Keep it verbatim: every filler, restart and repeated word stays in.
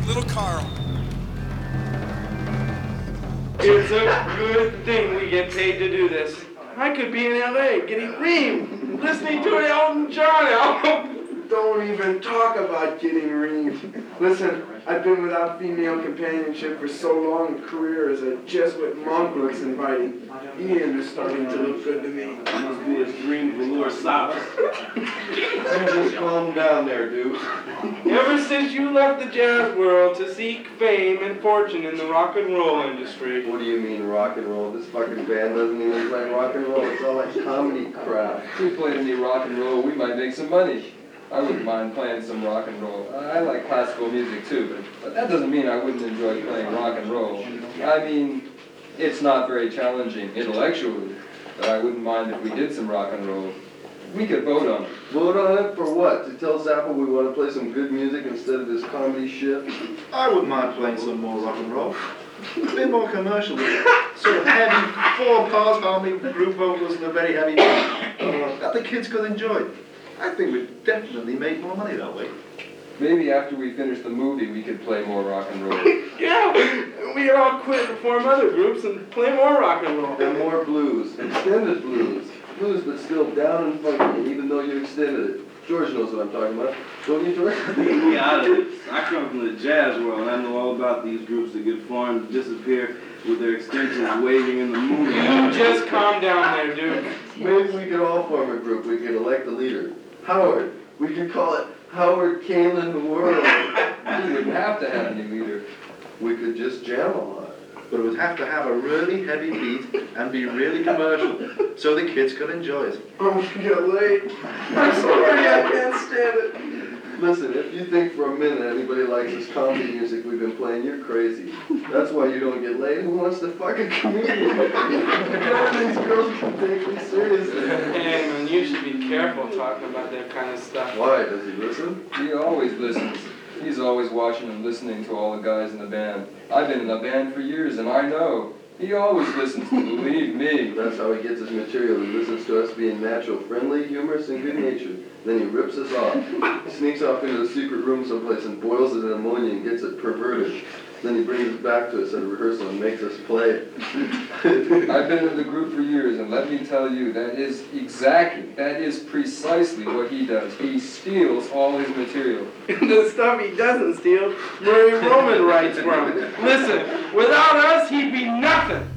Little Carl. It's a good thing we get paid to do this. I could be in L A getting reamed, listening to an Elton John album. Don't even talk about getting reamed. Listen, I've been without female companionship for so long, a career as a Jesuit monk looks inviting. Ian is starting to look good to me. Must be his dream velour socks. Just calm down there, dude. Ever since you left the jazz world to seek fame and fortune in the rock and roll industry. What do you mean rock and roll? This fucking band doesn't even play rock and roll. It's all like comedy crap. If we played any rock and roll, we might make some money. I wouldn't mind playing some rock and roll. I like classical music too, but, but that doesn't mean I wouldn't enjoy playing rock and roll. I mean, it's not very challenging intellectually, but I wouldn't mind if we did some rock and roll. We could vote on it. Vote on it for what? To tell Zappa we want to play some good music instead of this comedy shit? I wouldn't mind playing some more rock and roll. A bit more commercial, sort of heavy, four-part harmony, group vocals, and a very heavy beat. That the kids could enjoy. I think we'd definitely make more money that way. Maybe after we finish the movie, we could play more rock and roll. Yeah, we all quit and form other groups and play more rock and roll. And more blues. Extended blues. Blues, but still down and funky, even though you extended it. George knows what I'm talking about. Don't you, George? Yeah, I, I come from the jazz world, and I know all about these groups that get formed and disappear with their extensions waving in the moon. You just calm down there, dude. Maybe we could all form a group. We could elect a leader. Howard. We could call it Howard Kalin World. We wouldn't have to have any leader. We could just jam a lot. But it would have to have a really heavy beat and be really commercial, so the kids could enjoy it. Oh, we get late. I'm sorry, I can't stand it. Listen, if you think for a minute anybody likes this comedy music we've been playing, you're crazy. That's why you don't get laid. Who wants to fuck a comedian? None of these girls can take me seriously. Hey, man, you should be careful talking about that kind of stuff. Why? Does he listen? He always listens. He's always watching and listening to all the guys in the band. I've been in the band for years, and I know. He always listens, believe me. That's how he gets his material. He listens to us being natural, friendly, humorous, and good-natured. Then he rips us off. He sneaks off into a secret room someplace and boils it in ammonia and gets it perverted. Then he brings it back to us at a rehearsal and makes us play it. I've been in the group for years, and let me tell you, that is exactly, that is precisely what he does. He steals all his material. The stuff he doesn't steal, Murray Roman writes from. Listen, without us, he'd be nothing.